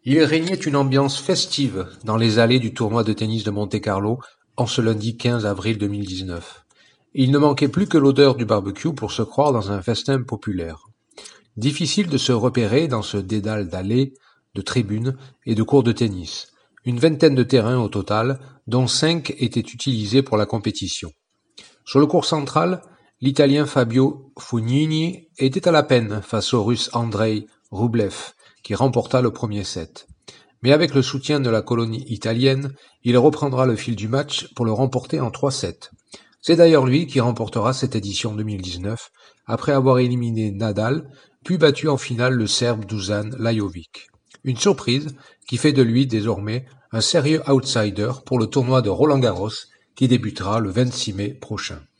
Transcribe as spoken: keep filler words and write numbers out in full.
Il régnait une ambiance festive dans les allées du tournoi de tennis de Monte-Carlo en ce lundi quinze avril deux mille dix-neuf. Il ne manquait plus que l'odeur du barbecue pour se croire dans un festin populaire. Difficile de se repérer dans ce dédale d'allées, de tribunes et de cours de tennis. Une vingtaine de terrains au total, dont cinq étaient utilisés pour la compétition. Sur le court central, l'Italien Fabio Fognini était à la peine face au Russe Andrei Rublev, qui remporta le premier set. Mais avec le soutien de la colonie italienne, il reprendra le fil du match pour le remporter en trois sept. C'est d'ailleurs lui qui remportera cette édition deux mille dix-neuf, après avoir éliminé Nadal, puis battu en finale le Serbe Dusan Lajovic. Une surprise qui fait de lui désormais un sérieux outsider pour le tournoi de Roland-Garros qui débutera le vingt-six mai prochain.